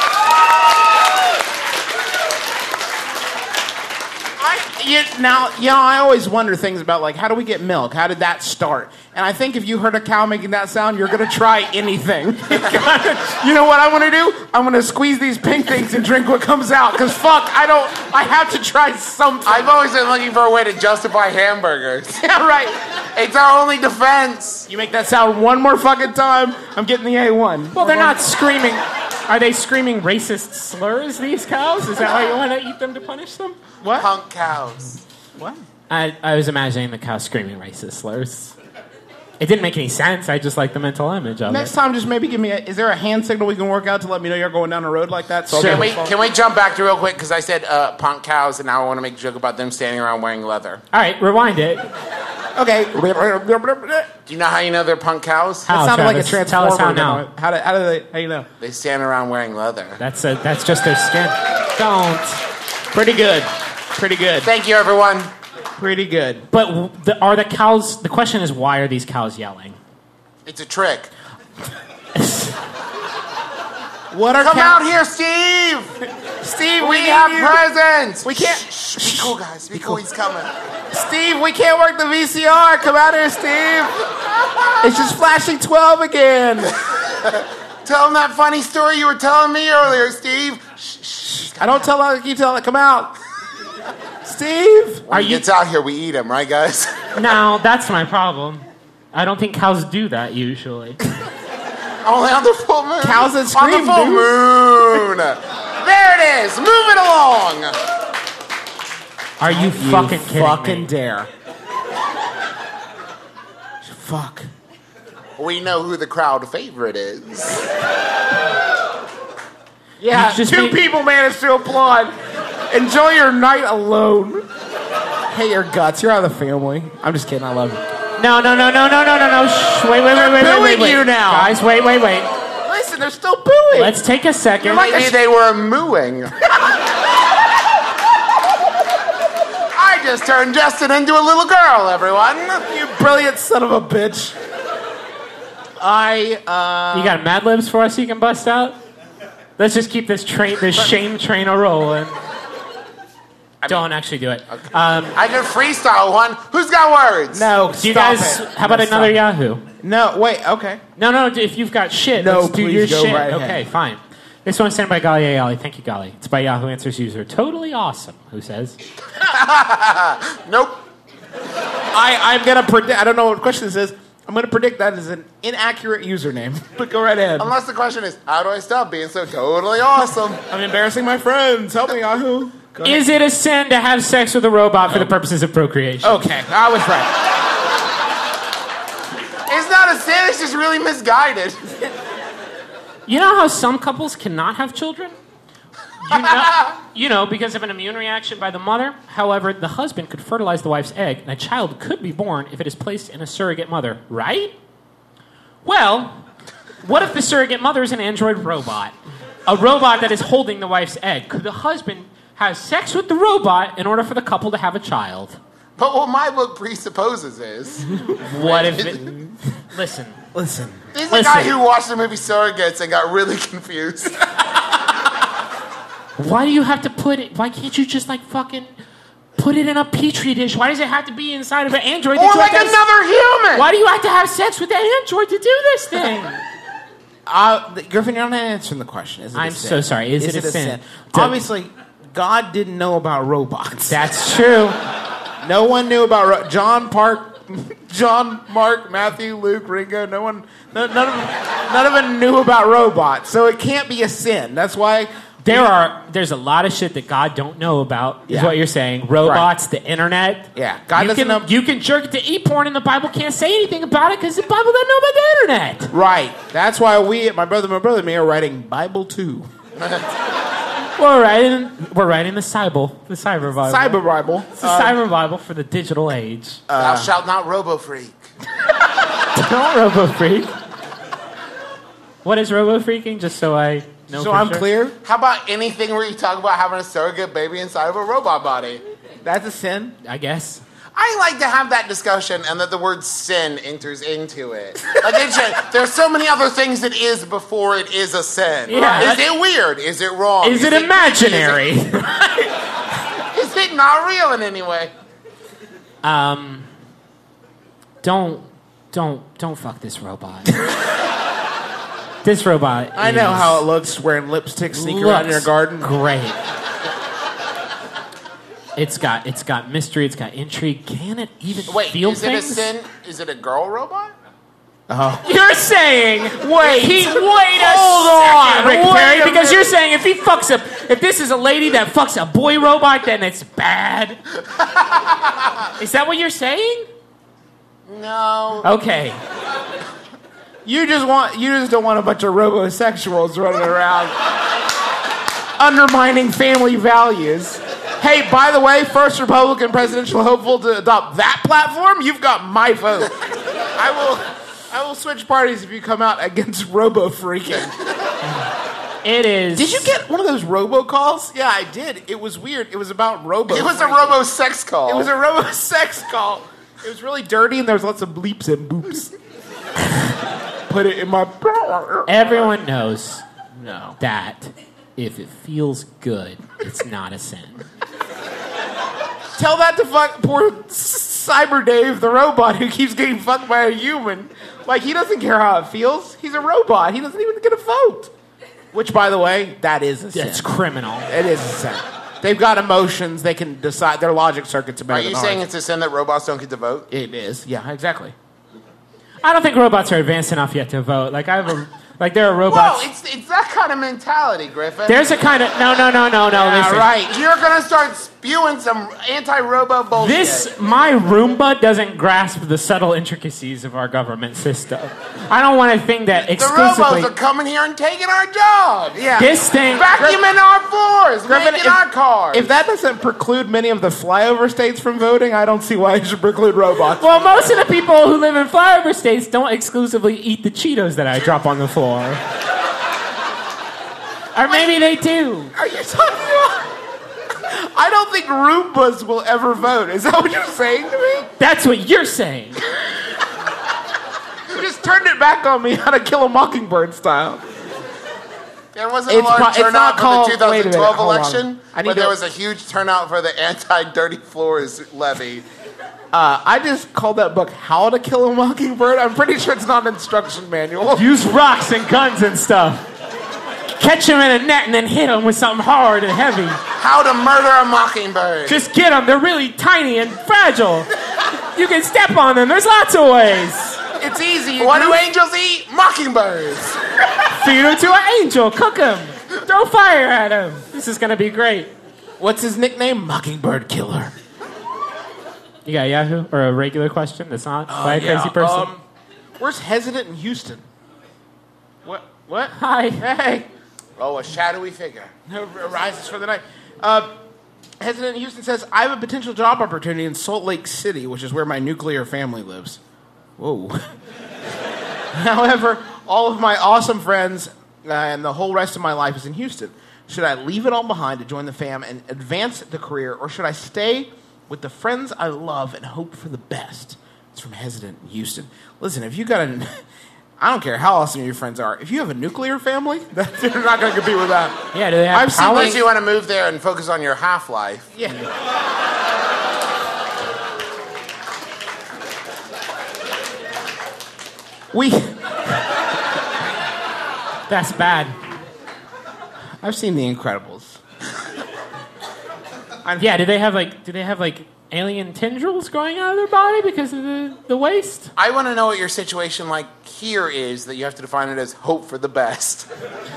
I always wonder things about, like, how do we get milk? How did that start? And I think if you heard a cow making that sound, you're going to try anything. You know what I want to do? I'm going to squeeze these pink things and drink what comes out. Because, I have to try something. I've always been looking for a way to justify hamburgers. Yeah, right. It's our only defense. You make that sound one more fucking time, I'm getting the A1. Well, they're not screaming. Are they screaming racist slurs, these cows? Is that why you want to eat them to punish them? What? Punk cows. What? I was imagining the cow screaming racist slurs. It didn't make any sense. I just like the mental image of Next it. time, just maybe give me is there a hand signal we can work out to let me know you're going down the road like that? So I'll Sure. get Can we jump back to real quick? Because I said punk cows, and now I want to make a joke about them standing around wearing leather. All right, rewind it. Okay. Do you know how you know they're punk cows? How, That sounded like a Travis? transformer. Tell us how now. How do you know? They stand around wearing leather. That's just their skin. Don't. Pretty good. Pretty good. Thank you, everyone. Pretty good. But are the cows... The question is, why are these cows yelling? It's a trick. What are Come cows? out here, Steve! Steve, We need have you. presents! We can't. Shh, be cool, guys. Be cool. He's coming. Steve, we can't work the VCR. Come out here, Steve. It's just flashing 12 again. Tell him that funny story you were telling me earlier, Steve. Shh. I don't tell her. You tell her. Come out. Steve. When he gets out here, we eat him, right, guys? Now, that's my problem. I don't think cows do that usually. Only on the full moon. Cows that On scream, the full dude. moon. There it is. Move it along. Are you fucking kidding fucking me? dare. Fuck. We know who the crowd favorite is. Yeah, You just two made- people managed to applaud. Enjoy your night alone. Hey, your guts. You're out of the family. I'm just kidding. I love you. No. Shh. Wait. booing you now. Guys, wait. Listen, they're still booing. Let's take a second. Maybe they were mooing. I just turned Justin into a little girl, everyone. You brilliant son of a bitch. You got Mad Libs for us you can bust out? Let's just keep this shame train a rolling. Don't actually do it. I can freestyle one. Who's got words? No, Do you stop guys? it. How about No, another stop. Yahoo? No, wait, okay. No. If you've got shit, No, let's do please your go shit. right ahead. Okay, fine. This one's sent by Gali Ali. Thank you, Gali. It's by Yahoo Answers user. Totally awesome. Who says? Nope. I'm going to predict, I don't know what question this is. I'm going to predict that is an inaccurate username. But go right ahead. Unless the question is, how do I stop being so totally awesome? I'm embarrassing my friends. Help me, Yahoo. Is it a sin to have sex with a robot for the purposes of procreation? Okay, I was right. It's not a sin, it's just really misguided. You know how some couples cannot have children? You know, because of an immune reaction by the mother. However, the husband could fertilize the wife's egg, and a child could be born if it is placed in a surrogate mother, right? Well, what if the surrogate mother is an android robot? A robot that is holding the wife's egg. Could the husband have sex with the robot in order for the couple to have a child? But what my book presupposes is... What if it... Listen. This is a guy who watched the movie Surrogates and got really confused. Why do you have to put it... Why can't you just, like, fucking put it in a petri dish? Why does it have to be inside of an android? Or like another human! Why do you have to have sex with that android to do this thing? Griffin, you're not answering the question. Is it I'm a sin? so sorry. Is it a sin? Obviously, God didn't know about robots. That's true. No one knew about John, Mark, Matthew, Luke, Ringo. None of them knew about robots. So it can't be a sin. That's why There's a lot of shit that God don't know about, is what you're saying. Robots, the internet. Yeah, God doesn't know. You can jerk to e-porn and the Bible can't say anything about it because the Bible doesn't know about the internet. Right. That's why my brother and me are writing Bible 2. We're writing the cyber Bible. Cyber Bible. It's the cyber Bible for the digital age. Thou shalt not robo-freak. Don't robo-freak. What is robo-freaking, just so I know So for I'm sure? clear? How about anything where you talk about having a surrogate baby inside of a robot body? That's a sin? I guess. I like to have that discussion and that the word sin enters into it. Like, there's so many other things it is before it is a sin. Yeah. Is it weird? Is it wrong? Is it imaginary? Is it not real in any way? Don't fuck this robot. This robot. I know how it looks wearing lipstick, sneaking around in your garden. Great. It's got mystery. It's got intrigue. Can it even feel is things? it a sin? Is it a girl robot? You're saying wait a Hold second, on, Rick wait Perry, a because you're saying if this is a lady that fucks a boy robot, then it's bad. Is that what you're saying? No. Okay. You just don't want a bunch of robosexuals running around undermining family values. Hey, by the way, first Republican presidential hopeful to adopt that platform, you've got my vote. I will switch parties if you come out against robo-freaking. It is. Did you get one of those robocalls? Yeah, I did. It was weird. It was about robo. It was a robo-sex call. It was a robo-sex call. It was really dirty, and there was lots of bleeps and boops. Put it in my... Everyone knows that if it feels good, it's not a sin. Tell that to poor Cyber Dave, the robot who keeps getting fucked by a human. Like, he doesn't care how it feels. He's a robot. He doesn't even get a vote. Which, by the way, that is a sin. It's criminal. It is a sin. They've got emotions. They can decide. Their logic circuits are better Are you than saying ours. it's a sin that robots don't get to vote? It is. Yeah, exactly. I don't think robots are advanced enough yet to vote. Like there are Whoa, robots. it's that kind of mentality, Griffin. There's a kind of no. Listen. Right. You're going to start spewing some anti-robo bullshit. My Roomba doesn't grasp the subtle intricacies of our government system. I don't want to think that The exclusively. robos are coming here and taking our jobs. Yeah. This thing. Vacuuming our floors, Griffin, making our cars. If that doesn't preclude many of the flyover states from voting, I don't see why it should preclude robots. Well, most of the people who live in flyover states don't exclusively eat the Cheetos that I drop on the floor. Or maybe they do. Are you talking about... I don't think Roombas will ever vote. Is that what you're saying to me? That's what you're saying. You just turned it back on me how to Kill a Mockingbird style. There wasn't a large it's not turnout for called- the wait a minute, 2012 hold on. election, I need but to- there was a huge turnout for the anti-dirty floors levy. I just called that book How to Kill a Mockingbird. I'm pretty sure it's not an instruction manual. Use rocks and guns and stuff. Catch him in a net and then hit him with something hard and heavy. How to murder a mockingbird. Just get them. They're really tiny and fragile. You can step on them. There's lots of ways. It's easy. What do angels eat? Mockingbirds. Feed them to an angel. Cook them. Throw fire at them. This is going to be great. What's his nickname? Mockingbird Killer. You got Yahoo or a regular question that's not by a crazy person? Where's Hesitant in Houston? What? Hi. Hey. Oh, a shadowy figure. Rises for the night. Hesitant in Houston says, I have a potential job opportunity in Salt Lake City, which is where my nuclear family lives. Whoa. However, all of my awesome friends and the whole rest of my life is in Houston. Should I leave it all behind to join the fam and advance the career, or should I stay with the friends I love and hope for the best? It's from Hesitant in Houston. Listen, if you got a... I don't care how awesome your friends are. If you have a nuclear family, you're not going to compete with that. Yeah, do they have power? Unless you want to move there and focus on your half-life. Yeah. That's bad. I've seen The Incredibles. Yeah, do they have like alien tendrils growing out of their body because of the waste? I want to know what your situation like here is that you have to define it as hope for the best.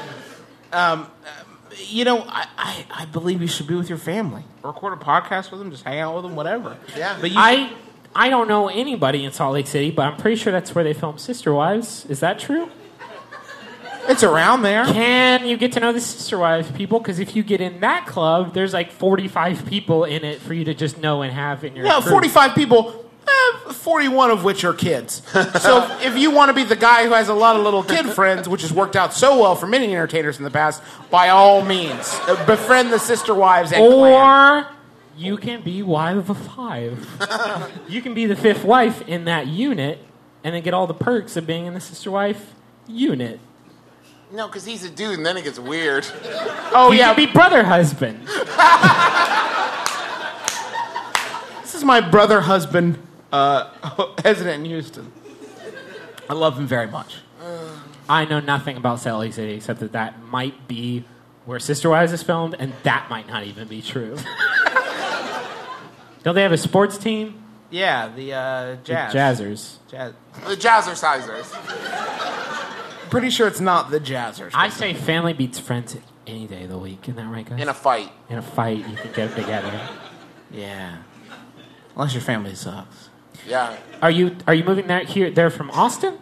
You know, I believe you should be with your family. Record a podcast with them, just hang out with them, whatever. Yeah. But I don't know anybody in Salt Lake City, but I'm pretty sure that's where they filmed Sister Wives. Is that true? it's around there. Can you get to know the Sister Wives people? Because if you get in that club, there's like 45 people in it for you to just know and have in your Yeah, group. 45 people, 41 of which are kids. So if you want to be the guy who has a lot of little kid friends, which has worked out so well for many entertainers in the past, by all means, befriend the Sister Wives and clan. Or you can be wife of 5. You can be the 5th wife in that unit and then get all the perks of being in the Sister Wife unit. No, because he's a dude, and then it gets weird. Oh, You yeah. can be brother husband. This is my brother husband, Hesitant in Houston. I love him very much. I know nothing about Salt Lake City except that that might be where Sister Wives is filmed, and that might not even be true. Don't they have a sports team? Yeah, the Jazz. Jazzers. Jazz. The Jazzercisers. Pretty sure it's not the Jazzers. I say family beats friends any day of the week. Isn't that right, guys? In a fight. In a fight, you can get together. Yeah. Unless your family sucks. Yeah. Are you moving there from Austin?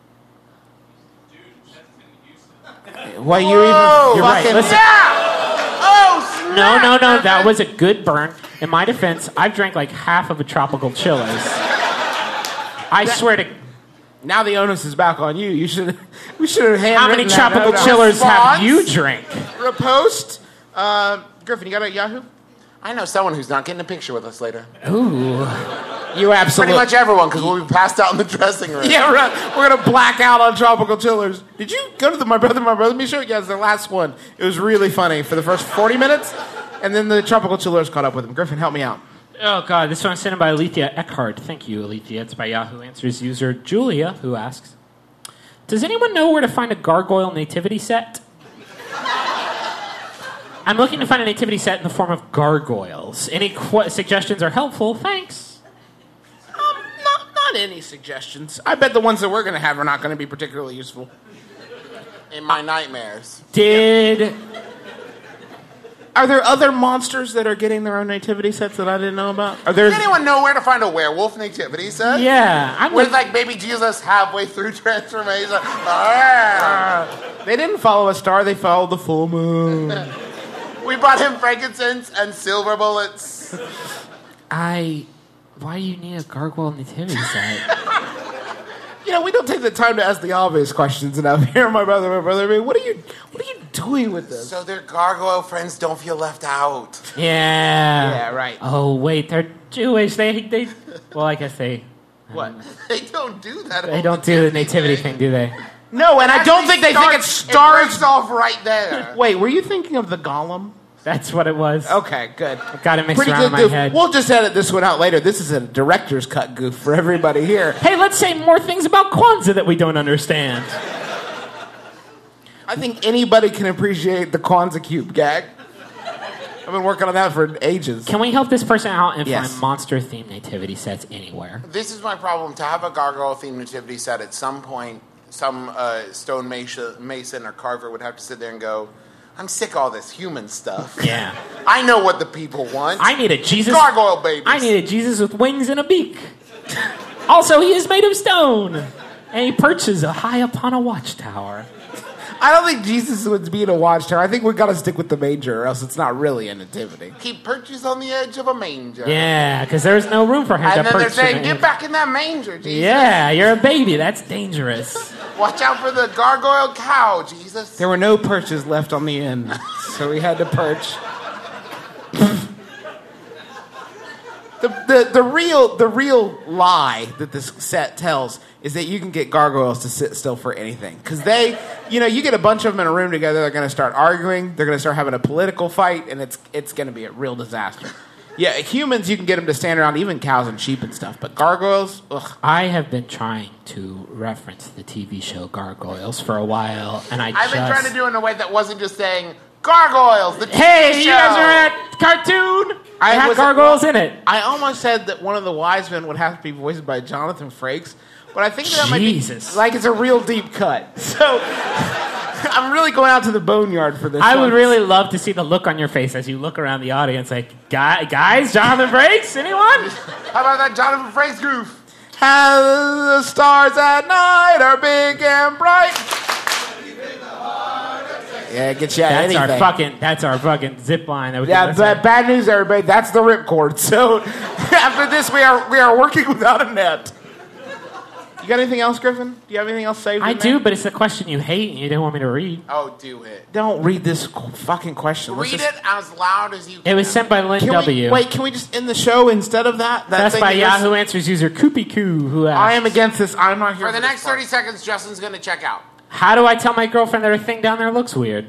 Why you Whoa, even? You're right. fucking Listen, yeah! Oh, snap! No. That was a good burn. In my defense, I've drank like half of a tropical chillers. I swear to. now the onus is back on you. We should have handwritten How many that tropical note. chillers have Response? you drank? Repost. Griffin, you got a Yahoo? I know someone who's not getting a picture with us later. Ooh. You absolutely. Pretty much everyone, because we'll be passed out in the dressing room. Yeah, right. We're gonna black out on tropical chillers. Did you go to the My Brother Me show? Yeah, it's the last one. It was really funny for the first 40 minutes, and then the tropical chillers caught up with him. Griffin, help me out. Oh, God. This one's sent in by Alethea Eckhart. Thank you, Alethea. It's by Yahoo Answers user Julia, who asks, does anyone know where to find a gargoyle nativity set? I'm looking to find a nativity set in the form of gargoyles. Any suggestions are helpful. Thanks. Not any suggestions. I bet the ones that we're gonna have are not gonna be particularly useful. In my nightmares. Are there other monsters that are getting their own nativity sets that I didn't know about? Are there? Does anyone know where to find a werewolf nativity set? Yeah. With like baby Jesus halfway through transformation. Ah. They didn't follow a star. They followed the full moon. We brought him frankincense and silver bullets. Why do you need a gargoyle nativity set? You know, we don't take the time to ask the obvious questions enough here, my brother. I mean, what are you doing with this? So their gargoyle friends don't feel left out. Yeah. Yeah, right. Oh, wait. They're Jewish. They well, I guess they... What? They don't do that. They don't do the nativity thing, do they? No, and I don't think they think it It stars. breaks off right there. Wait, were you thinking of the Golem? That's what it was. Okay, good. Got it mixed Pretty around good in my goof. head. We'll just edit this one out later. This is a director's cut goof for everybody here. Hey, let's say more things about Kwanzaa that we don't understand. I think anybody can appreciate the Kwanzaa cube gag. I've been working on that for ages. Can we help this person out and Yes. find monster-themed nativity sets anywhere? This is my problem. To have a gargoyle-themed nativity set, at some point, some stone mason or carver would have to sit there and go, I'm sick of all this human stuff. Yeah. I know what the people want. I need a Jesus. Gargoyle babies. I need a Jesus with wings and a beak. Also, he is made of stone, and he perches high upon a watchtower. I don't think Jesus would be in a watchtower. I think we got to stick with the manger, or else it's not really a nativity. He perches on the edge of a manger. Yeah, because there's no room for him to And then perch. they're saying, in get it. back in that manger, Jesus. Yeah, you're a baby. That's dangerous. Watch out for the gargoyle cow, Jesus. There were no perches left on the end, so we had to perch. The real lie that this set tells is that you can get gargoyles to sit still for anything. Because you get a bunch of them in a room together, they're going to start arguing, they're going to start having a political fight, and it's going to be a real disaster. Yeah, humans, you can get them to stand around, even cows and sheep and stuff. But gargoyles, ugh. I have been trying to reference the TV show Gargoyles for a while, and I've been trying to do it in a way that wasn't just saying, gargoyles, the TV Hey, show. you guys are at cartoon. I had was- gargoyles in it. I almost said that one of the wise men would have to be voiced by Jonathan Frakes, but I think that might be Jesus. like it's a real deep cut. So I'm really going out to the boneyard for this. I would one. really love to see the look on your face as you look around the audience, like, guys, Jonathan Frakes, anyone? How about that Jonathan Frakes goof? How the stars at night are big and bright. Yeah, get you out anything. That's our fucking zip line. That we Yeah, can listen. bad news, everybody. That's the ripcord. So after this, we are working without a net. You got anything else, Griffin? Do you have anything else saved? I in do, there? but it's a question you hate and you didn't want me to read. Oh, do it. Don't read this fucking question. Let's Read just- it as loud as you can. It was sent by Lynn Can W. can we just end the show instead of that? That's thing by that Yahoo Answers user Koopy Koo, who asked, I am against this. I'm not here For the this next part. 30 seconds, Justin's going to check out. how do I tell my girlfriend that her thing down there looks weird?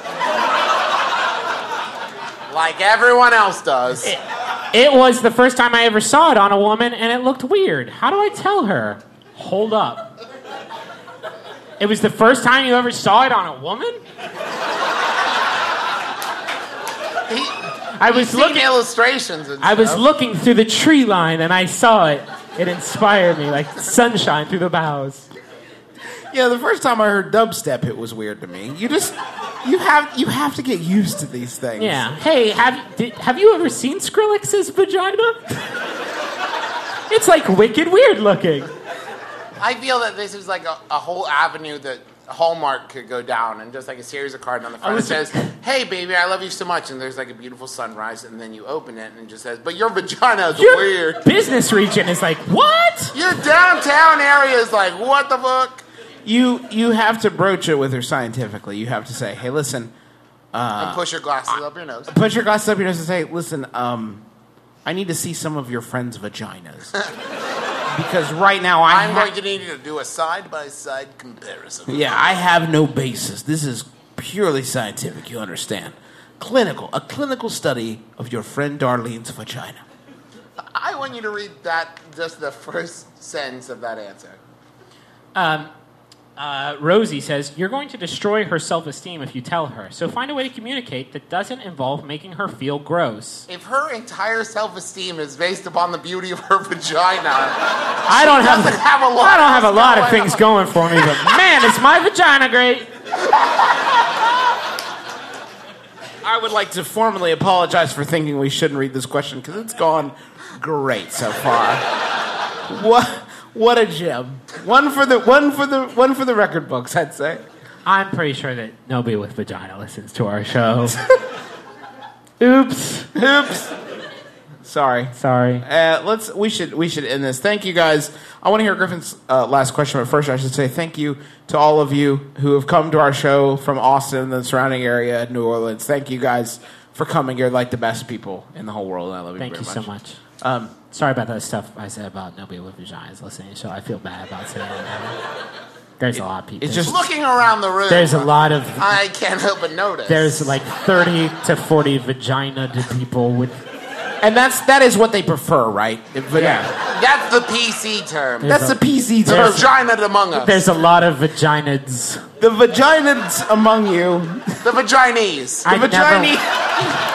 Like everyone else does. It was the first time I ever saw it on a woman, and it looked weird. How do I tell her? Hold up. It was the first time you ever saw it on a woman? I was Seen looking. illustrations and I was stuff. looking through the tree line, and I saw it. It inspired me like sunshine through the boughs. Yeah, the first time I heard dubstep, it was weird to me. You have to get used to these things. Yeah. Hey, have you ever seen Skrillex's vagina? It's like wicked weird looking. I feel that this is like a whole avenue that Hallmark could go down, and just like a series of cards on the front. It says, "Hey, baby, I love you so much," and there's like a beautiful sunrise, and then you open it, and it just says, "But your vagina is Your weird." business region is like, what? Your downtown area is like, what the fuck? You have to broach it with her scientifically. You have to say, hey, listen, And push your glasses up your nose. put your glasses up your nose and say, listen, I need to see some of your friends' vaginas. Because right now I'm going to need you to do a side-by-side comparison. Yeah, I have no basis. This is purely scientific, you understand. A clinical study of your friend Darlene's vagina. I want you to read that, just the first sentence of that answer. Rosie says, you're going to destroy her self-esteem if you tell her. So find a way to communicate that doesn't involve making her feel gross. If her entire self-esteem is based upon the beauty of her vagina, I don't doesn't have a lot I don't have a else lot of going things on. going for me, but man, is my vagina great. I would like to formally apologize for thinking we shouldn't read this question because it's gone great so far. What a gem! One for the record books, I'd say. I'm pretty sure that nobody with vagina listens to our show. Oops. Sorry. We should end this. Thank you guys. I want to hear Griffin's last question, but first I should say thank you to all of you who have come to our show from Austin and the surrounding area, New Orleans. Thank you guys for coming. You're like the best people in the whole world. I love you Thank very you much. so much. Sorry about that stuff I said about nobody with vaginas listening to the show. I feel bad about saying that. There's a lot of people. It's just Looking around the room, There's a lot of... I can't help but notice. There's like 30 to 40 vagina to people with... and that is what they prefer, right? Yeah. That's the PC term. That's the PC The term. vagina among us. There's a lot of vaginas. The vaginas among you. The vaginas. I The never- vagina.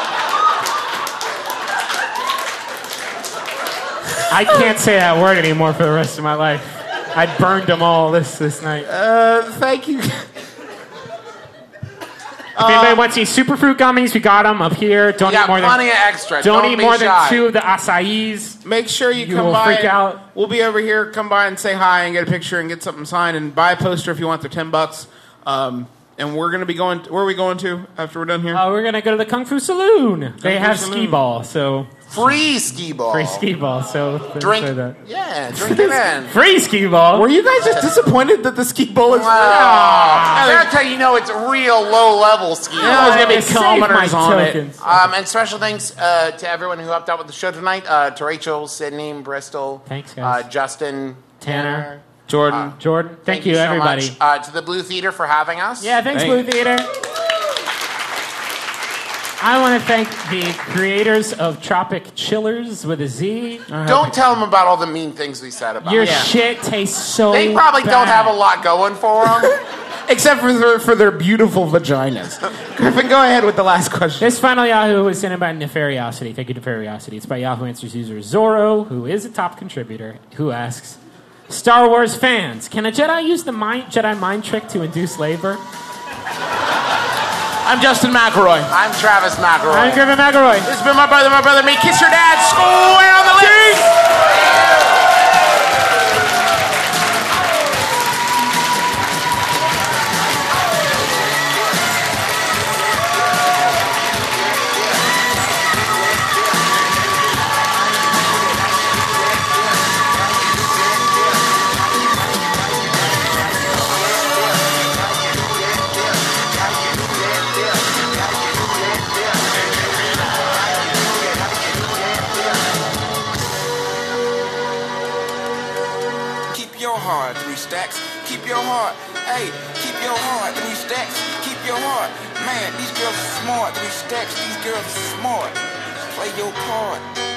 I can't say that word anymore for the rest of my life. I burned them all this night. Thank you. If anybody wants these superfruit gummies, we got them up here. Don't We eat got more plenty than of extra. don't Don't eat be more than shy. 2 of the acais. Make sure you You come will by. freak and out. We'll be over here. Come by and say hi and get a picture and get something signed and buy a poster if you want. They're $10. And we're gonna be going. Where are we going to after we're done here? We're gonna go to the Kung Fu Saloon. They Fu have Saloon. skee ball, so Free skee ball. free skee ball. So Drink. say that. Yeah, drink it in. Free skee ball. Were you guys just disappointed that the ski bowl is? Wow. That's how you know it's real low-level ski ball. There's gonna be Save kilometers my on it. tokens. And special thanks to everyone who helped out with the show tonight. To Rachel, Sydney, Bristol. Thanks, guys. Justin, Tanner. Jordan. Jordan, thank you, so everybody. much. To the Blue Theater for having us. Yeah, thanks, Thank- Blue Theater. I want to thank the creators of Tropic Chillers with a Z. Don't tell them about all the mean things we said about Your them. shit tastes so They probably bad. don't have a lot going for them. Except for their beautiful vaginas. Griffin, go ahead with the last question. This final Yahoo was sent in by Nefariosity. Thank you, Nefariosity. It's by Yahoo Answers user Zorro, who is a top contributor, who asks, Star Wars fans, can a Jedi use the Jedi mind trick to induce labor? I'm Justin McElroy. I'm Travis McElroy. I'm Griffin McElroy. This has been my brother, me. Kiss your dad. Square on the lips. Keep your heart, 3 stacks. Keep your heart. Hey, keep your heart, 3 stacks. Keep your heart. Man, these girls are smart, 3 stacks. These girls are smart. Play your part.